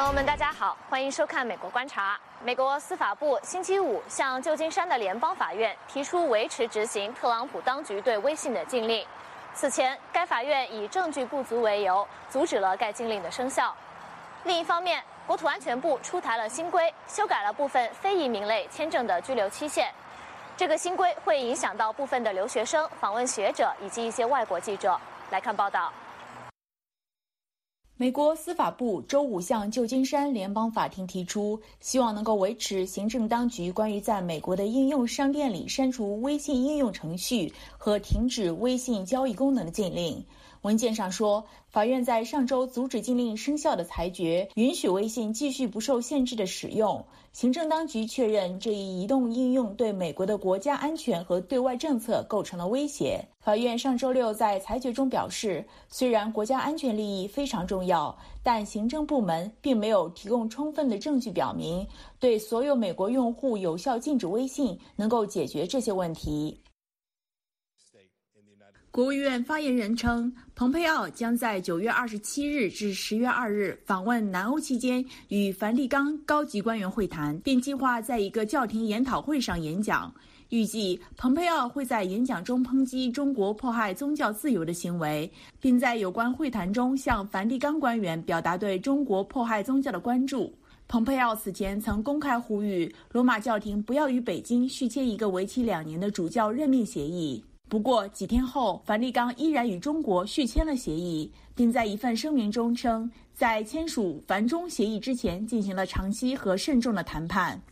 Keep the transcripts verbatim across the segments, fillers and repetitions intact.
朋友们，大家好，欢迎收看《美国观察》。美国司法部星期五向旧金山的联邦法院提出维持执行特朗普当局对微信的禁令。此前，该法院以证据不足为由，阻止了该禁令的生效。另一方面，国土安全部出台了新规，修改了部分非移民类签证的居留期限。这个新规会影响到部分的留学生、访问学者以及一些外国记者。来看报道。 美国司法部周五向旧金山联邦法庭提出，希望能够维持行政当局关于在美国的应用商店里删除微信应用程序和停止微信交易功能的禁令。文件上说，法院在上周阻止禁令生效的裁决，允许微信继续不受限制的使用。行政当局确认这一移动应用对美国的国家安全和对外政策构成了威胁。法院上周六在裁决中表示，虽然国家安全利益非常重要，但行政部门并没有提供充分的证据表明，对所有美国用户有效禁止微信能够解决这些问题。国务院发言人称，蓬佩奥将在九月二十七日至十月二日访问南欧期间与梵蒂冈高级官员会谈，并计划在一个教廷研讨会上演讲。预计蓬佩奥会在演讲中抨击中国迫害宗教自由的行为，并在有关会谈中向梵蒂冈官员表达对中国迫害宗教的关注。蓬佩奥此前曾公开呼吁罗马教廷不要与北京续签一个为期两年的主教任命协议。不过几天后，梵蒂冈依然与中国续签了协议，并在一份声明中称，在签署梵中协议之前进行了长期和慎重的谈判。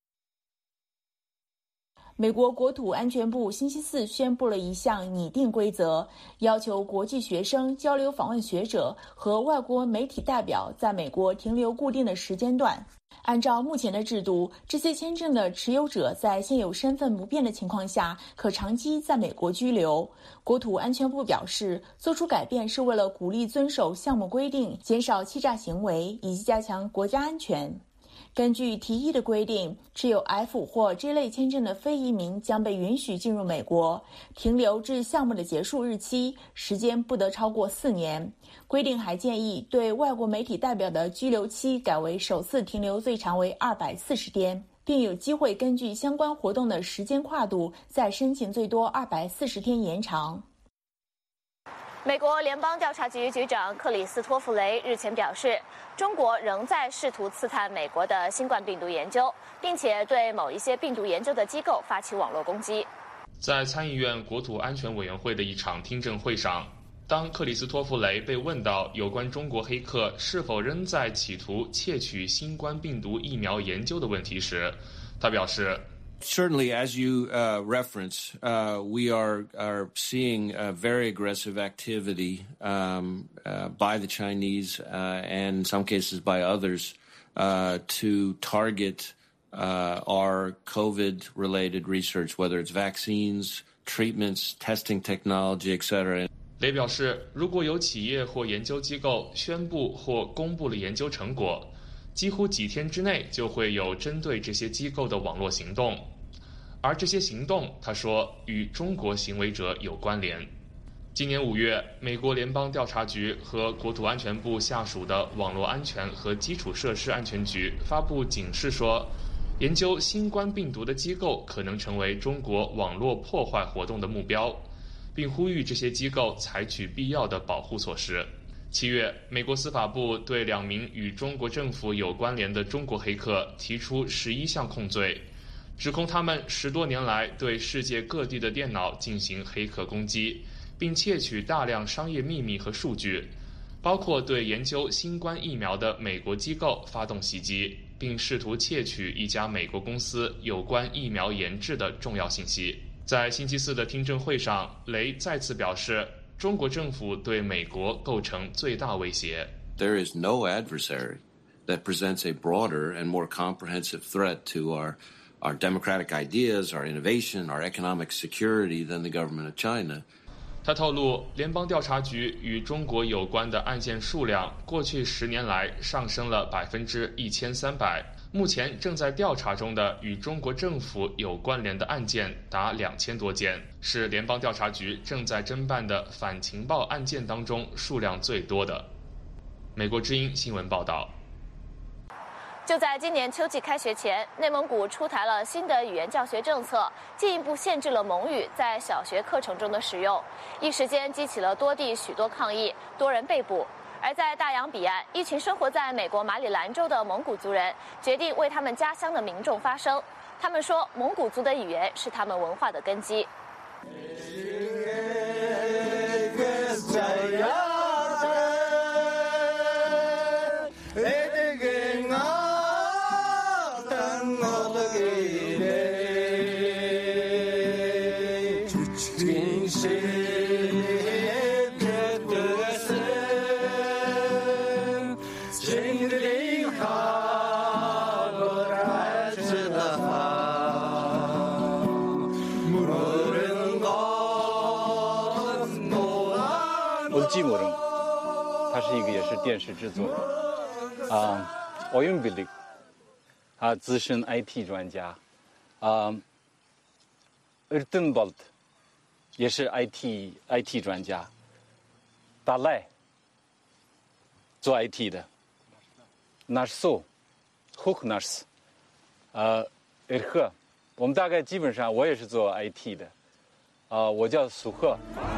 美国国土安全部星期四宣布了一项拟定规则，要求国际学生、交流访问学者和外国媒体代表在美国停留固定的时间段。按照目前的制度，这些签证的持有者在现有身份不变的情况下，可长期在美国居留。国土安全部表示，做出改变是为了鼓励遵守项目规定，减少欺诈行为，以及加强国家安全。根据提议的规定，持有 F 或 G 类签证的非移民将被允许进入美国，停留至项目的结束日期，时间不得超过四年。规定还建议对外国媒体代表的居留期改为首次停留最长为二百四十天，并有机会根据相关活动的时间跨度再申请最多二百四十天延长。 美国联邦调查局局长克里斯托弗雷日前表示，中国仍在试图刺探美国的新冠病毒研究，并且对某一些病毒研究的机构发起网络攻击。 在参议院国土安全委员会的一场听证会上，当克里斯托弗雷被问到有关中国黑客是否仍在企图窃取新冠病毒疫苗研究的问题时，他表示 ，Certainly, as you uh, reference, uh, we are are seeing uh, very aggressive activity um, uh, by the Chinese uh, and in some cases by others uh, to target uh, our COVID-related research, whether it's vaccines, treatments, testing technology, et cetera. 雷表示，如果有企业或研究机构宣布或公布了研究成果，几乎几天之内就会有针对这些机构的网络行动，而这些行动，他说，与中国行为者有关联。今年五月，美国联邦调查局和国土安全部下属的网络安全和基础设施安全局发布警示说，研究新冠病毒的机构可能成为中国网络破坏活动的目标，并呼吁这些机构采取必要的保护措施。七月，美国司法部对两名与中国政府有关联的中国黑客提出十一项控罪，指控他们十多年来对世界各地的电脑进行黑客攻击，并窃取大量商业秘密和数据，包括对研究新冠疫苗的美国机构发动袭击，并试图窃取一家美国公司有关疫苗研制的重要信息。在星期四的听证会上，雷再次表示，中国政府对美国构成最大威胁。 There is no adversary that presents a broader and more comprehensive threat to our, our democratic ideas, our innovation, our economic security than the government of China. 他透露，联邦调查局与中国有关的案件数量过去十年来上升了百分之一千三百。目前正在调查中的与中国政府有关联的案件达两千多件，是联邦调查局正在侦办的反情报案件当中数量最多的。美国之音新闻报道。 就在今年秋季开学前，内蒙古出台了新的语言教学政策，进一步限制了蒙语在小学课程中的使用，一时间激起了多地许多抗议，多人被捕。而在大洋彼岸，一群生活在美国马里兰州的蒙古族人决定为他们家乡的民众发声。他们说，蒙古族的语言是他们文化的根基。 季某人，他是一个也是电视制作人，啊 ，Oyun Birlik， 他资深 I T 专家，啊 ，Erdenwald 也是 I T I T 专家，大赖做 I T 的 ，Narso Huknars， 呃 ，Erhe， 我们大概基本上我也是做 I T 的，啊，我叫苏赫。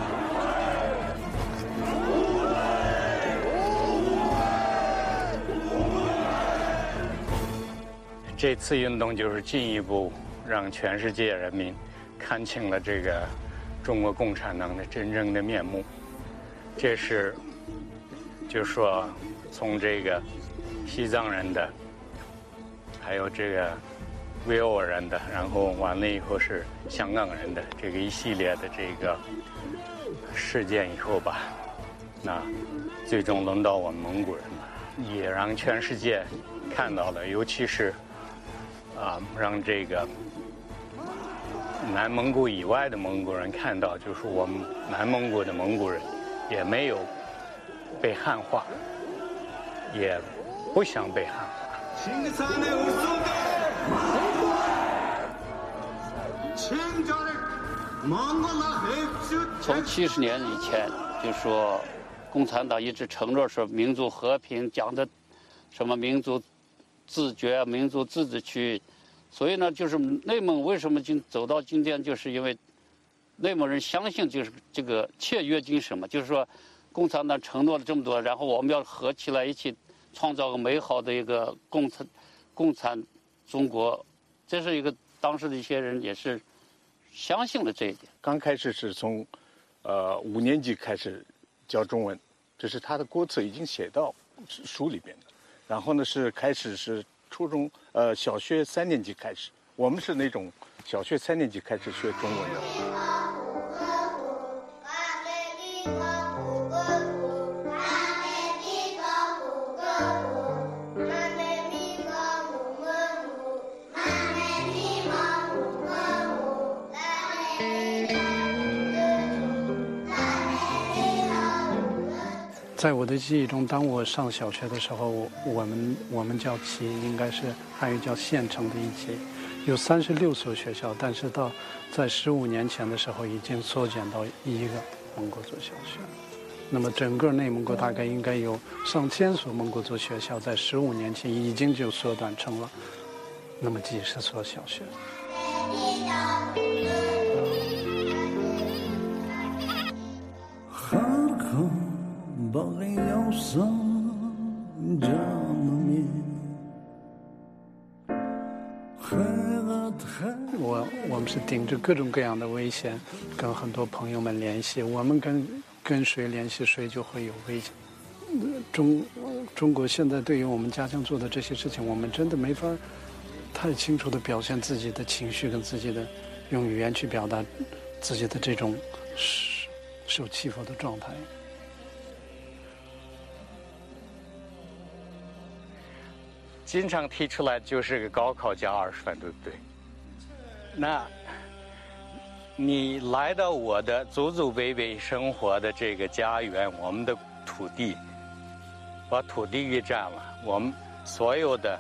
这次运动就是进一步让全世界人民看清了这个中国共产党的真正的面目。这是，就是说，从这个西藏人的，还有这个维吾尔人的，然后完了以后是香港人的这个一系列的这个事件以后吧，那最终轮到我们蒙古人了，也让全世界看到了，尤其是。啊，让这个南蒙古以外的蒙古人看到，就是我们南蒙古的蒙古人也没有被汉化，也不想被汉化。 从七十年以前，就说共产党一直承诺说民族和平，讲的什么民族。自觉、民族自治区，所以呢，就是内蒙为什么今走到今天，就是因为内蒙人相信就是这个契约精神嘛，就是说，共产党承诺了这么多，然后我们要合起来一起创造个美好的一个共产共产中国，这是一个当时的一些人也是相信了这一点。 刚开始是从呃五年级开始教中文，这是他的国策已经写到书里边的。然后呢，是开始是初中，呃，小学三年级开始，我们是那种小学三年级开始学中文的。 在我的记忆中，当我上小学的时候，我们我们叫旗，应该是汉语叫县城的一旗，有三十六所学校，但是到在十五年前的时候，已经缩减到一个蒙古族小学。那么整个内蒙古大概应该有上千所蒙古族学校，在十五年前已经就缩短成了那么几十所小学。我我们是顶着各种各样的危险，跟很多朋友们联系。我们跟跟谁联系，谁就会有危险。中中国现在对于我们家乡做的这些事情，我们真的没法太清楚地表现自己的情绪，跟自己的用语言去表达自己的这种受欺负的状态。 经常提出来就是个高考加二十分，对不对？那你来到我的祖祖辈辈生活的这个家园，我们的土地，把土地给占了，我们所有的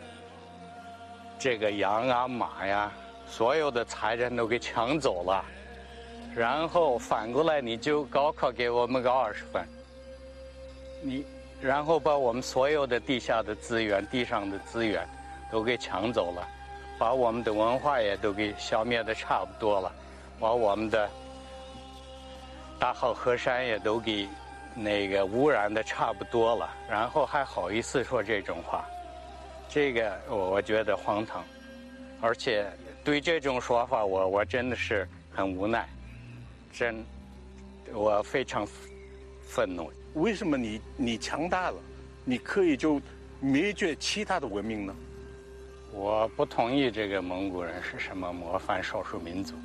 这个羊啊马呀，所有的财产都给抢走了，然后反过来你就高考给我们个二十分，你然后把我们所有的地下的资源、地上的资源都给抢走了，把我们的文化也都给消灭的差不多了，把我们的大好河山也都给那个污染的差不多了，然后还好意思说这种话，这个我我觉得荒唐，而且对这种说法我我真的是很无奈，真我非常愤怒。 为什么你你强大了，你可以就灭绝其他的文明呢？ 我不同意这个蒙古人是什么模范少数民族。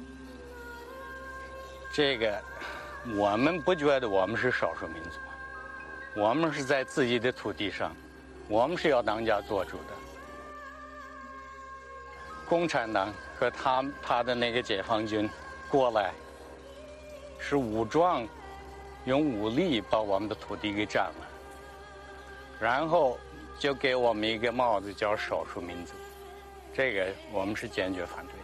这个我们不觉得我们是少数民族，我们是在自己的土地上，我们是要当家做主的。共产党和他他的那个解放军过来，是武装，用武力把我们的土地给占了，然后就给我们一个帽子叫少数民族，这个我们是坚决反对的。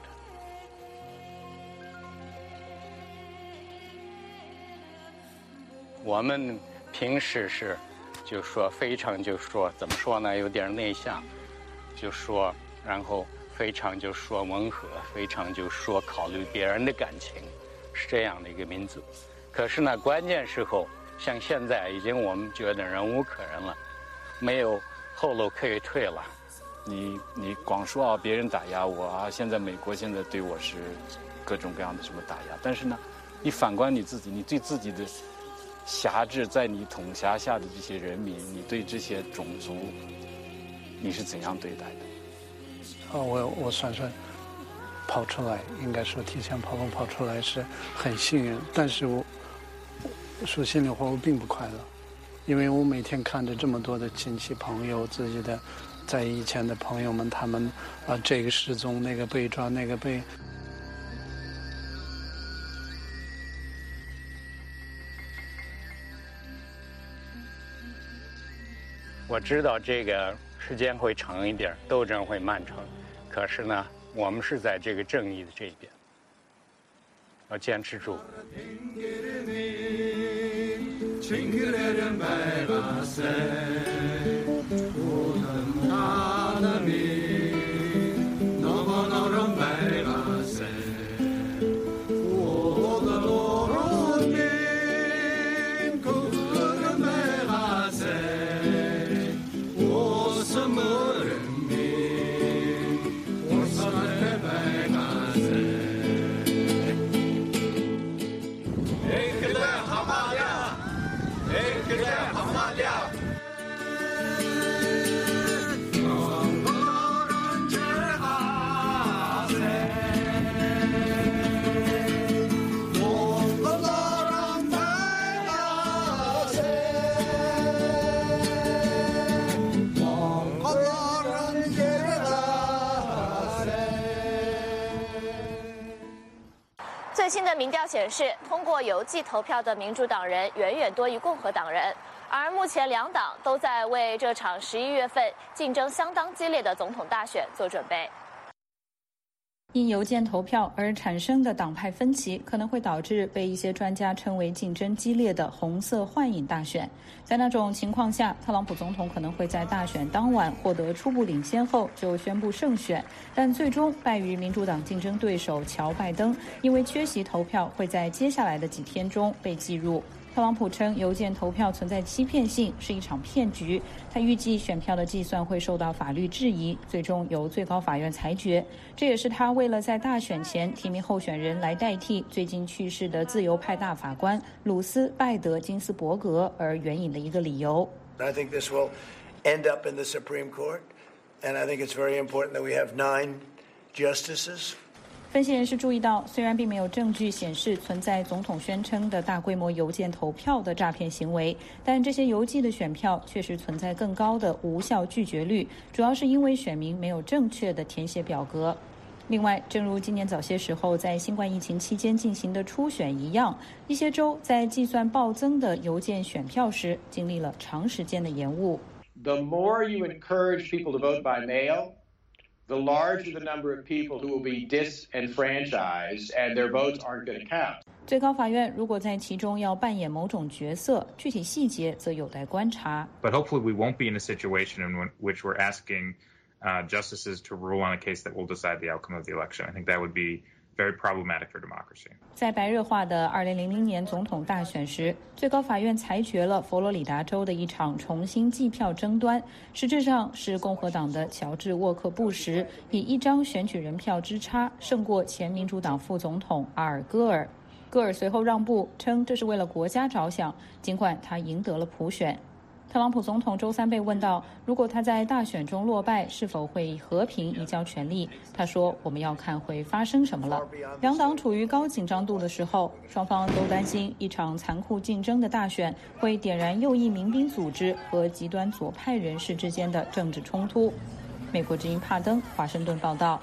我们平时是就说非常就说怎么说呢，有点内向，就说然后非常就说温和，非常就说考虑别人的感情，是这样的一个民族。可是呢，关键时候像现在已经我们觉得忍无可忍了，没有后路可以退了。 你你光说啊别人打压我啊，现在美国现在对我是各种各样的什么打压，但是呢，你反观你自己，你对自己的辖制在你统辖下的这些人民，你对这些种族，你是怎样对待的？ 啊，我我算算跑出来，应该说提前跑步跑出来是很幸运，但是我说心里话，我并不快乐，因为我每天看着这么多的亲戚朋友，自己的在以前的朋友们，他们啊这个失踪，那个被抓，那个被。 我知道这个时间会长一点，斗争会漫长，可是呢，我们是在这个正义的这一边，要坚持住。 最新的民调显示，通过邮寄投票的民主党人远远多于共和党人，而目前两党都在为这场十一月份竞争相当激烈的总统大选做准备。 因邮件投票而产生的党派分歧，可能会导致被一些专家称为竞争激烈的红色幻影大选。在那种情况下，特朗普总统可能会在大选当晚获得初步领先后就宣布胜选，但最终败于民主党竞争对手乔拜登，因为缺席投票会在接下来的几天中被计入。特朗普称邮件投票存在欺骗性，是一场骗局。他预计选票的计算会受到法律质疑，最终由最高法院裁决。这也是他为了在大选前提名候选人来代替最近去世的自由派大法官鲁斯拜德金斯伯格而援引的一个理由。 I think this will end up in the Supreme Court, and I think it's very important that we have nine justices. 分析人士注意到，虽然并没有证据显示存在总统宣称的大规模邮件投票的诈骗行为，但这些邮寄的选票确实存在更高的无效拒绝率，主要是因为选民没有正确的填写表格。另外，正如今年早些时候在新冠疫情期间进行的初选一样，一些州在计算暴增的邮件选票时经历了长时间的延误。 The more you encourage people to vote by mail,the larger the number of people who will be disenfranchised and their votes aren't going to count. 最高法院如果在其中要扮演某种角色，具体细节则有待观察。 But hopefully we won't be in a situation in which we're asking uh, justices to rule on a case that will decide the outcome of the election. I think that would be very problematic for democracy. 在白热化的二零零零年总统大选时，最高法院裁决了佛罗里达州的一场重新计票争端，实质上是共和党的乔治·沃克布什以一张选举人票之差胜过前民主党副总统阿尔戈尔。戈尔随后让步，称这是为了国家着想，尽管他赢得了普选。特朗普总统周三被问到，如果他在大选中落败，是否会和平移交权力？他说：“我们要看会发生什么了。”两党处于高紧张度的时候，双方都担心一场残酷竞争的大选会点燃右翼民兵组织和极端左派人士之间的政治冲突。美国之音帕登华盛顿报道。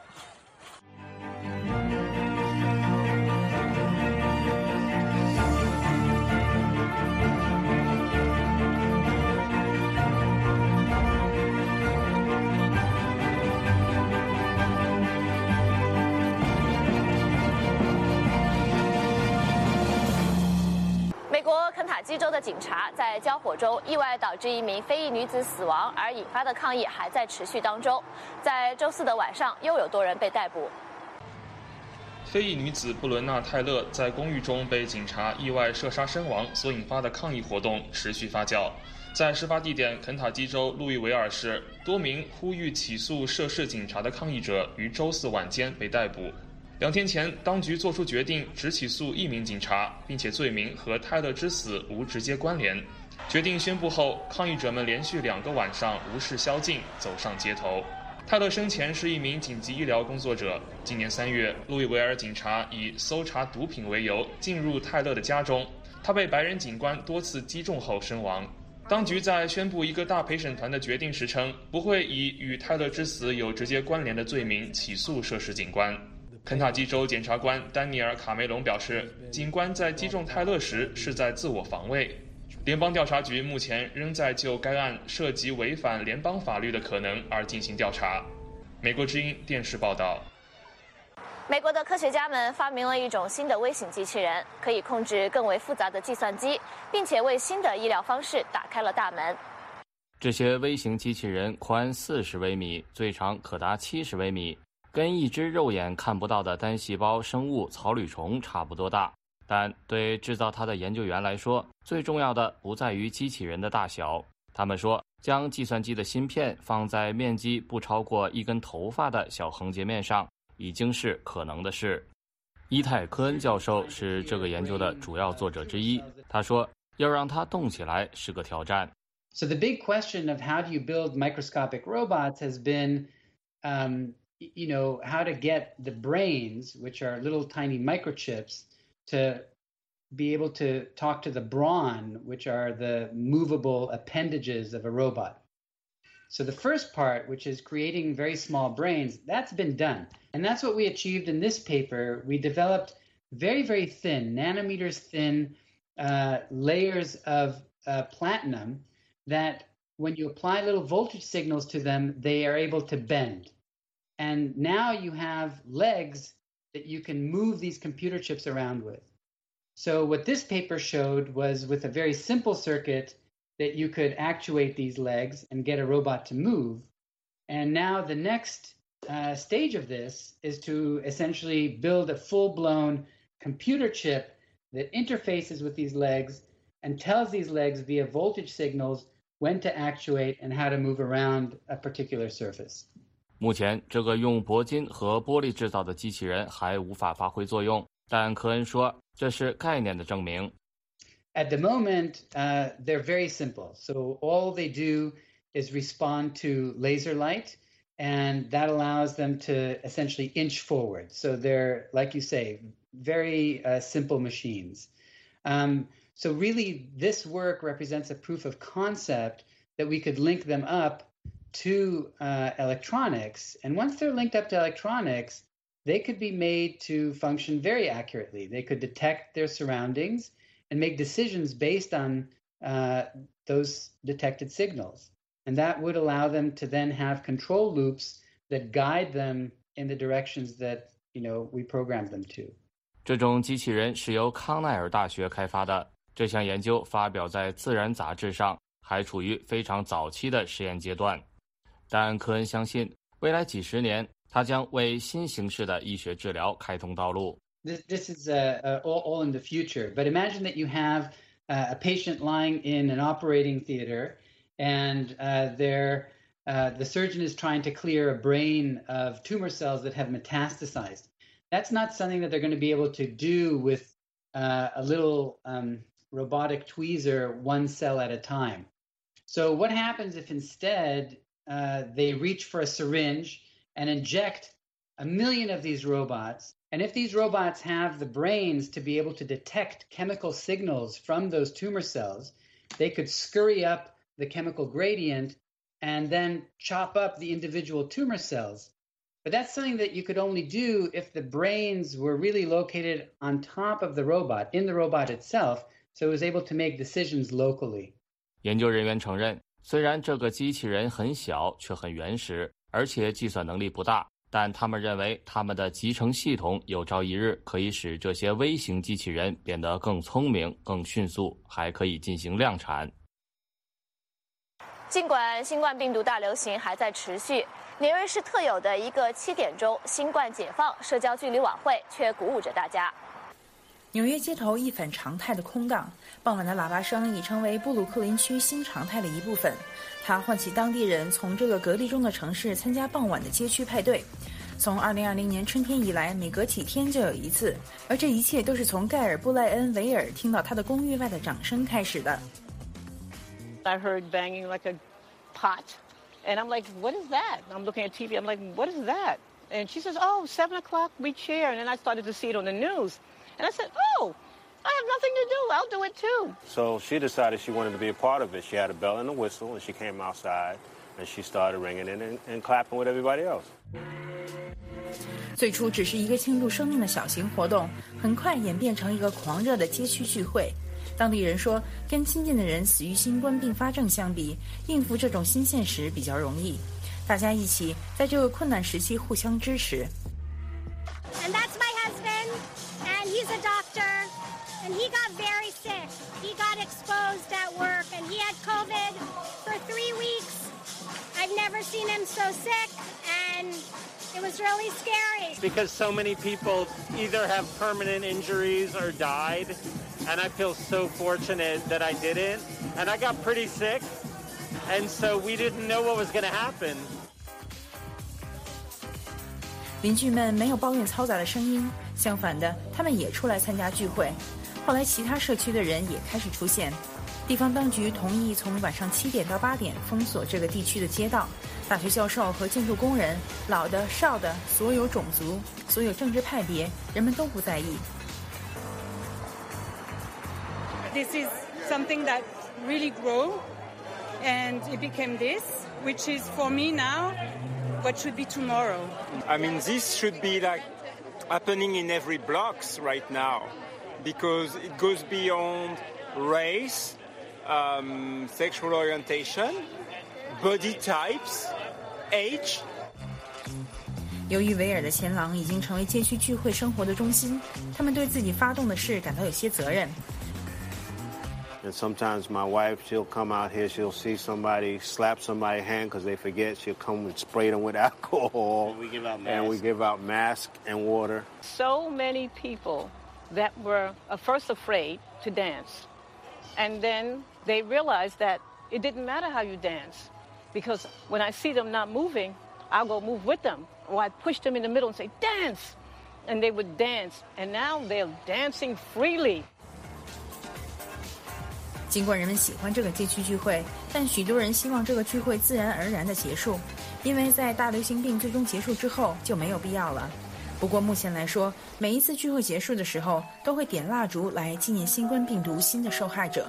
美国肯塔基州的警察在交火中意外导致一名非裔女子死亡而引发的抗议还在持续当中，在周四的晚上又有多人被逮捕。 非裔女子布伦娜·泰勒在公寓中被警察意外射杀身亡所引发的抗议活动持续发酵。在事发地点肯塔基州路易维尔市，多名呼吁起诉涉事警察的抗议者于周四晚间被逮捕。两天前，当局作出决定，只起诉一名警察，并且罪名和泰勒之死无直接关联。决定宣布后，抗议者们连续两个晚上无视宵禁，走上街头。泰勒生前是一名紧急医疗工作者。今年三月，路易维尔警察以搜查毒品为由进入泰勒的家中，他被白人警官多次击中后身亡。当局在宣布一个大陪审团的决定时称，不会以与泰勒之死有直接关联的罪名起诉涉事警官。肯塔基州检察官丹尼尔·卡梅隆表示，警官在击中泰勒时是在自我防卫。联邦调查局目前仍在就该案涉及违反联邦法律的可能而进行调查。美国之音电视报道。 美国的科学家们发明了一种新的微型机器人，可以控制更为复杂的计算机，并且为新的医疗方式打开了大门。 这些微型机器人宽四十微米，最长可达七十微米，跟一只肉眼看不到的单细胞生物草履虫差不多大。但对制造它的研究员来说，最重要的不在于机器人的大小。他们说，将计算机的芯片放在面积不超过一根头发的小横截面上，已经是可能的事。伊泰·科恩教授是这个研究的主要作者之一。他说，要让它动起来是个挑战。 So the big question of how do you build microscopic robots has been, um, you know, how to get the brains, which are little tiny microchips, to be able to talk to the brawn, which are the movable appendages of a robot. So the first part, which is creating very small brains, that's been done. And that's what we achieved in this paper. We developed very, very thin, nanometers thin uh, layers of uh, platinum that when you apply little voltage signals to them, they are able to bend. And now you have legs that you can move these computer chips around with. So what this paper showed was with a very simple circuit that you could actuate these legs and get a robot to move. And now the next uh, stage of this is to essentially build a full-blown computer chip that interfaces with these legs and tells these legs via voltage signals when to actuate and how to move around a particular surface. 目前，这个用铂金和玻璃制造的机器人还无法发挥作用，但科恩说这是概念的证明。 At the moment, uh, they're very simple. So all they do is respond to laser light, and that allows them to essentially inch forward. So they're, like you say, very uh, simple machines. Um, so really, this work represents a proof of concept that we could link them up to uh, electronics. And once they're linked up to electronics, they could be made to function very accurately. They could detect their surroundings and make decisions based on uh, those detected signals. And that would allow them to then have control loops that guide them in the directions that, you know, we programmed them to. 这种机器人是由康奈尔大学开发的，这项研究发表在《自然》杂志上，还处于非常早期的实验阶段。但科恩相信，未来几十年，它将为新形式的医学治疗开通道路。 This, this is uh, uh, all, all in the future. But imagine that you have uh, a patient lying in an operating theater, and uh, they're, uh, the surgeon is trying to clear a brain of tumor cells that have metastasized. That's not something that they're going to be able to do with uh, a little um, robotic tweezer, one cell at a time. So what happens if instead uh, they reach for a syringe and inject a million of these robots? And if these robots have the brains to be able to detect chemical signals from those tumor cells, they could scurry up the chemical gradient and then chop up the individual tumor cells. But that's something that you could only do if the brains were really located on top of the robot, in the robot itself, so it was able to make decisions locally. 研究人员承认，虽然这个机器人很小，却很原始，而且计算能力不大，但他们认为他们的集成系统有朝一日可以使这些微型机器人变得更聪明、更迅速，还可以进行量产。 尽管新冠病毒大流行还在持续，纽约市特有的一个七点钟新冠解放社交距离晚会却鼓舞着大家。 纽约街头一反常态的空荡，傍晚的喇叭声已成为布鲁克林区新常态的一部分。它唤起当地人从这个隔离中的城市参加傍晚的街区派对。从二零二零年春天以来，每隔几天就有一次，而这一切都是从盖尔·布莱恩·维尔听到他的公寓外的掌声开始的。 I heard banging like a pot, and I'm like, what is that? And I'm looking at T V, I'm like, what is that? And she says, oh, seven o'clock, we cheer. And then I started to see it on the news. And I said, oh, I have nothing to do. I'll do it too. So she decided she wanted to be a part of it. She had a bell and a whistle, and she came outside, and she started ringing it and, and clapping with everybody else. 最初只是一个庆祝生命的小型活动，很快演变成一个狂热的街区聚会。当地人说，跟亲近的人死于新冠并发症相比，应付这种新现实比较容易。大家一起在这个困难时期互相支持。 And that's my husband, and he's a doctor, and he got very sick. He got exposed at work, and he had COVID for three weeks. I've never seen him so sick, and it was really scary. Because so many people either have permanent injuries or died, and I feel so fortunate that I didn't. And I got pretty sick, and so we didn't know what was going to happen. 邻居们没有抱怨嘈杂的声音，相反的，他们也出来参加聚会。后来，其他社区的人也开始出现。地方当局同意从晚上七点到八点封锁这个地区的街道。大学教授和建筑工人，老的、少的，所有种族、所有政治派别，人们都不在意。 This is something that really grew, and it became this, which is for me now what should be tomorrow. I mean, this should be like happening in every blocks right now, because it goes beyond race, um, sexual orientation, body types, age. 由于维尔的前廊已经成为街区聚会生活的中心，他们对自己发动的事感到有些责任。 And sometimes my wife, she'll come out here, she'll see somebody slap somebody's hand because they forget. She'll come and spray them with alcohol. And we give out masks. And we give out masks and water. So many people that were at first afraid to dance. And then they realized that it didn't matter how you dance. Because when I see them not moving, I'll go move with them. Or I'd push them in the middle and say, dance! And they would dance. And now they're dancing freely. 尽管人们喜欢这个街区聚会，但许多人希望这个聚会自然而然的结束，因为在大流行病最终结束之后就没有必要了。不过目前来说，每一次聚会结束的时候，都会点蜡烛来纪念新冠病毒新的受害者。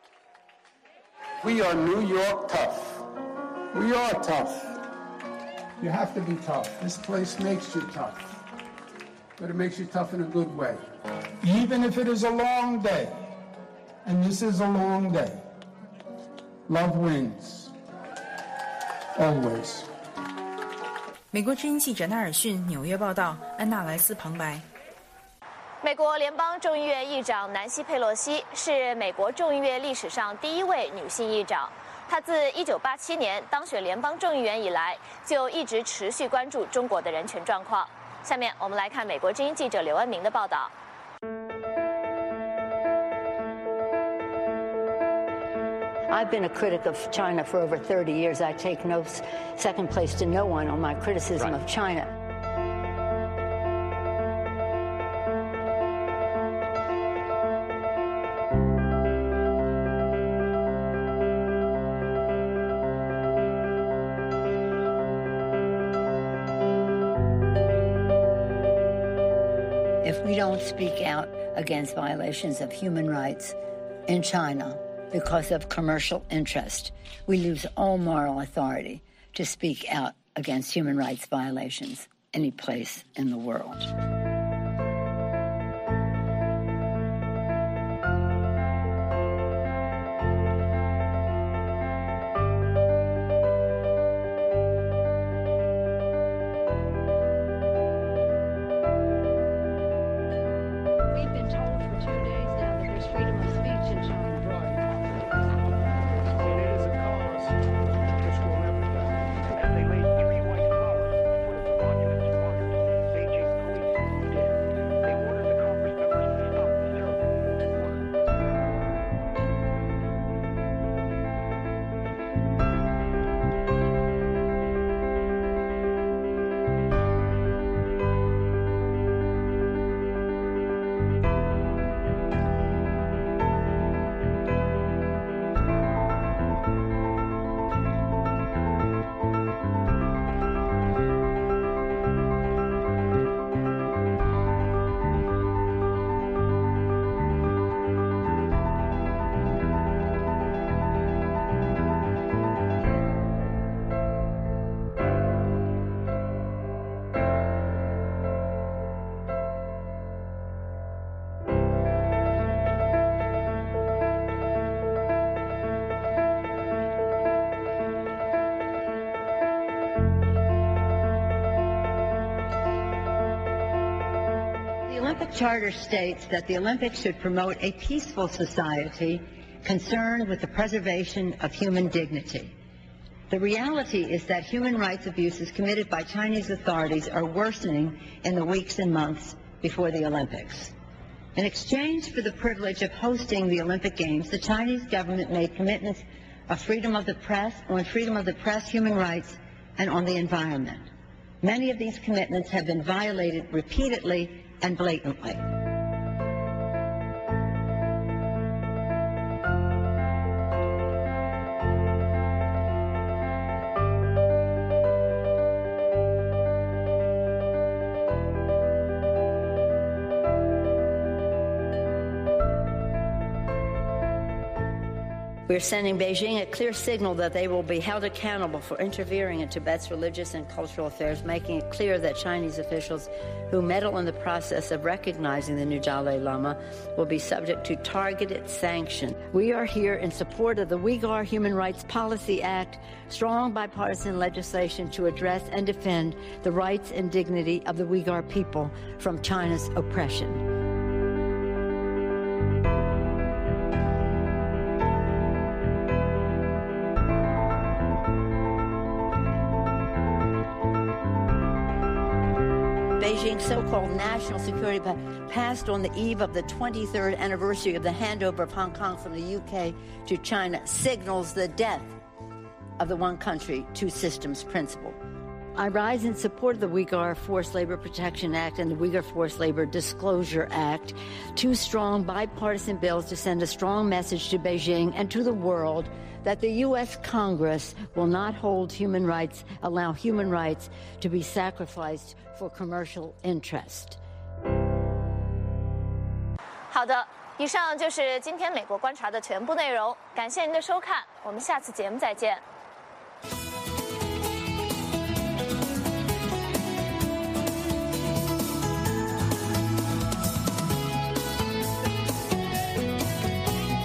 We are New York tough. We are tough. You have to be tough. This place makes you tough. But it makes you tough in a good way. Even if it is a long day, and this is a long day, love wins. Always. 美国之音记者纳尔逊纽约报道，安娜莱斯旁白。 美国联邦众议院议长南希·佩洛西是美国众议院历史上第一位女性议长。她自一九八七年当选联邦众议员以来，就一直持续关注中国的人权状况。下面我们来看美国之音记者刘恩明的报道。 I've been a critic of China for over thirty years. I take no second place to no one on my criticism of China. If we don't speak out against violations of human rights in China because of commercial interest, we lose all moral authority to speak out against human rights violations any place in the world. The Olympic Charter states that the Olympics should promote a peaceful society concerned with the preservation of human dignity. The reality is that human rights abuses committed by Chinese authorities are worsening in the weeks and months before the Olympics. In exchange for the privilege of hosting the Olympic Games, the Chinese government made commitments of freedom of the press, on freedom of the press, human rights, and on the environment. Many of these commitments have been violated repeatedly and blatantly. We're sending Beijing a clear signal that they will be held accountable for interfering in Tibet's religious and cultural affairs, making it clear that Chinese officials who meddle in the process of recognizing the new Dalai Lama will be subject to targeted sanction. We are here in support of the Uyghur Human Rights Policy Act, strong bipartisan legislation to address and defend the rights and dignity of the Uyghur people from China's oppression. Beijing's so-called national security pact, passed on the eve of the twenty-third anniversary of the handover of Hong Kong from the U K to China, signals the death of the one country, two systems principle. I rise in support of the Uyghur Forced Labor Protection Act and the Uyghur Forced Labor Disclosure Act, two strong bipartisan bills to send a strong message to Beijing and to the world that the U S Congress will not hold human rights, allow human rights to be sacrificed for commercial interest. 好的，以上就是今天美国观察的全部内容，感谢您的收看，我们下次节目再见。